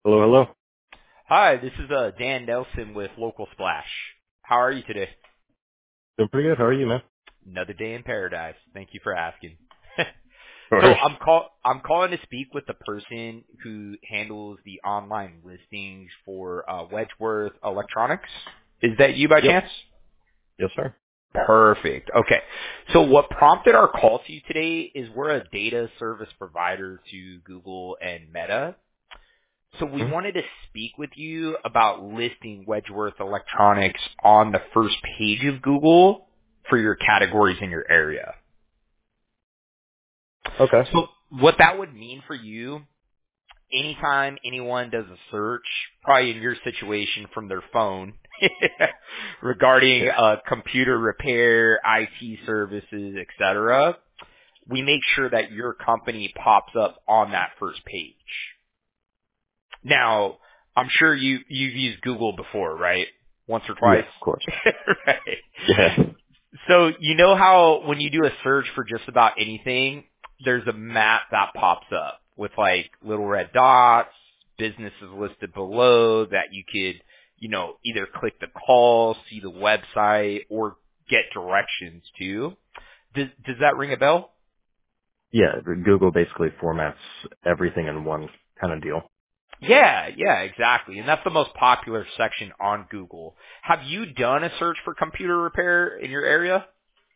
Hello, hello. Hi, this is Dan Nelson with Local Splash. How are you today? Doing pretty good. How are you, man? Another day in paradise. Thank you for asking. Of So course. I'm calling to speak with the person who handles the online listings for Wedgeworth Electronics. Is that you by Yep. chance? Yes, sir. Perfect. Okay. So what prompted our call to you today is we're a data service provider to Google and Meta. So we Hmm? wanted to speak with you about listing Wedgeworth Electronics on the first page of Google for your categories in your area. Okay. So what that would mean for you, anytime anyone does a search, probably in your situation from their phone, regarding Yeah. computer repair, IT services, etc., we make sure that your company pops up on that first page. Now, I'm sure you've used Google before, right? Once or Yeah, twice. of course. Right. Yeah. So you know how when you do a search for just about anything, there's a map that pops up with like little red dots, businesses listed below that you could, either click the call, see the website, or get directions to. Does that ring a bell? Yeah, Google basically formats everything in one kind of deal. Yeah, exactly. And that's the most popular section on Google. Have you done a search for computer repair in your area?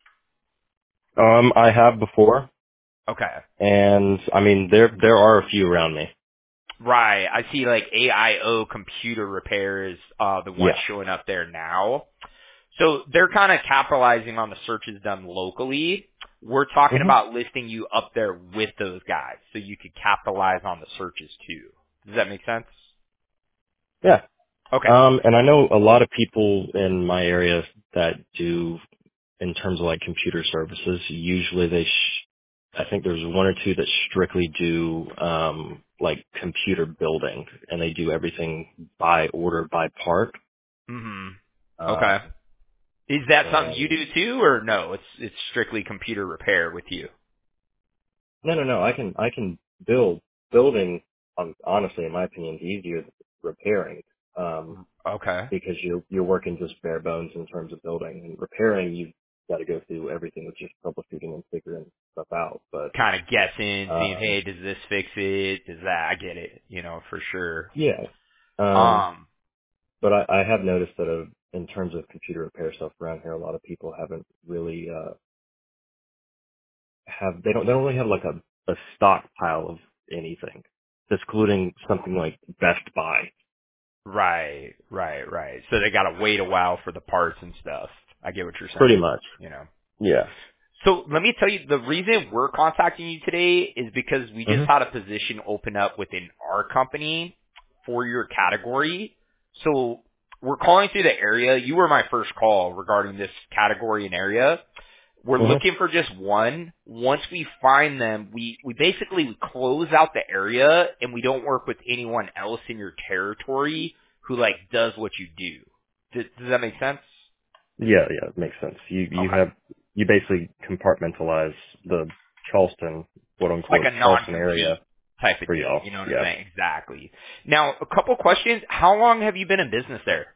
I have before, Okay. and I mean there are a few around me. Right. I see like AIO computer repair is the one Yeah. showing up there now. So they're kind of capitalizing on the searches done locally. We're talking Mhm. about listing you up there with those guys so you could capitalize on the searches too. Does that make sense? Yeah. Okay. And I know a lot of people in my area that do in terms of like computer services. Usually I think there's one or two that strictly do like computer building, and they do everything by order by part. Mhm. Okay. Um, Is that something you and do too, or no? It's strictly computer repair with you. no. I can build building. Honestly, in my opinion, is easier than repairing. Okay. Because you're working just bare bones in terms of building, and repairing you've got to go through everything with just troubleshooting and figuring stuff out. But Kind of guessing, seeing, um, hey, does this fix it? Does that? I get it. For sure. yeah. Um, Um. But I have noticed that in terms of computer repair stuff around here, a lot of people haven't really they don't really have like a stockpile of anything, excluding something like Best Buy. Right. So they gotta wait a while for the parts and stuff. I get what you're Pretty saying. much. You know. Yeah. So let me tell you, the reason we're contacting you today is because we just Mhm. had a position open up within our company for your category. So we're calling through the area. You were my first call regarding this category and area. We're Mhm. looking for just one. Once we find them, we basically close out the area and we don't work with anyone else in your territory who like does what you do. Does that make sense? Yeah. It makes sense. Okay. You basically compartmentalize the Charleston, quote It's like unquote, a Charleston non-compete area type of for deal. y'all. You know what I'm Yeah. saying? Exactly. Now, a couple questions. How long have you been in business there?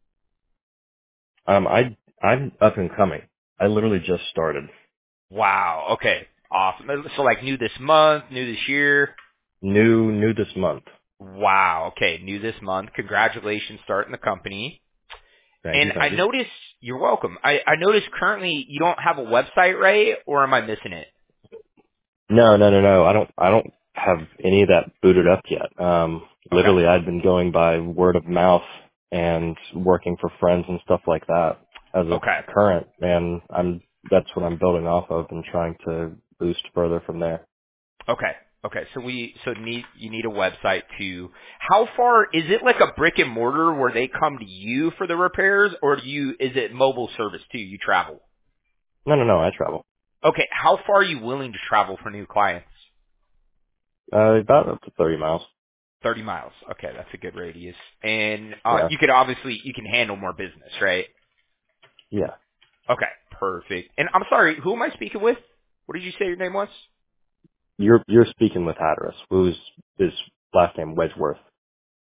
I'm up and coming. I literally just started. Wow. Okay. Awesome. So like new this month, new this year. New this month. Wow. Okay. New this month. Congratulations starting the company. Thank And you. I Thank you. noticed, you're welcome. I noticed currently you don't have a website, right? Or am I missing it? No. I don't have any of that booted up yet. Okay. Literally I've been going by word of mouth and working for friends and stuff like that as of Okay. current, and that's what I'm building off of and trying to boost further from there. Okay. Okay. You need a website too. How far is it like a brick and mortar where they come to you for the repairs or is it mobile service too? You travel. No, I travel. Okay. How far are you willing to travel for new clients? About up to 30 miles. 30 miles. Okay. That's a good radius. And, Yeah. you can handle more business, right? Yeah. Okay. Perfect. And I'm sorry, who am I speaking with? What did you say your name was? You're speaking with Hatteras, who's his last name Wedgeworth.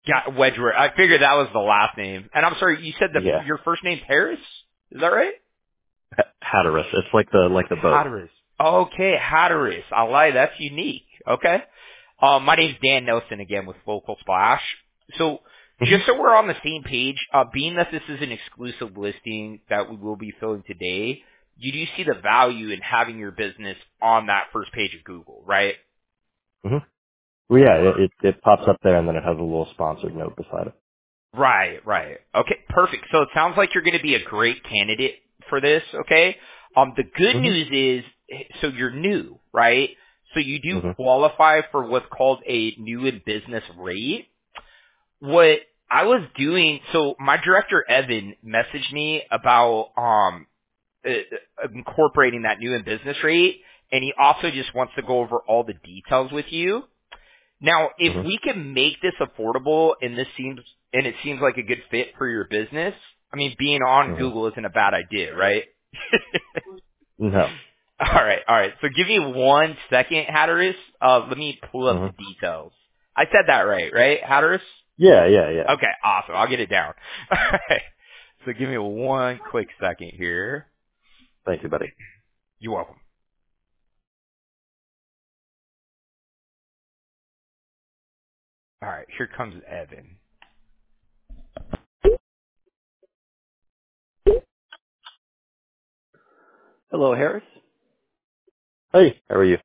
Got Wedgeworth. I figured that was the last name. And I'm sorry, you said Yeah. your first name's Harris? Is that right? Hatteras. It's like the boat. Hatteras. Okay, Hatteras. I like that's unique. Okay. My name's Dan Nelson again with Local Splash. So Hmm. just so we're on the same page, being that this is an exclusive listing that we will be filling today, you do see the value in having your business on that first page of Google, right? Hmm. Well, yeah, it pops up there and then it has a little sponsored note beside it. Right, right. Okay, perfect. So it sounds like you're going to be a great candidate for this, okay? The good Hmm. news is, so you're new, right? So you do Hmm. qualify for what's called a new in business rate. What I was doing, so my director Evan messaged me about incorporating that new in business rate, and he also just wants to go over all the details with you. Now, if Hmm. we can make this affordable and it seems like a good fit for your business, I mean, being on Hmm. Google isn't a bad idea, right? No. All right. So give me 1 second, Hatteras. Let me pull up Hmm. the details. I said that right, Hatteras? Yeah, yeah, yeah. Okay, awesome. I'll get it down. All right. So give me one quick second here. Thank you, buddy. You're welcome. All right, here comes Evan. Hello, Harris. Hey, how are you?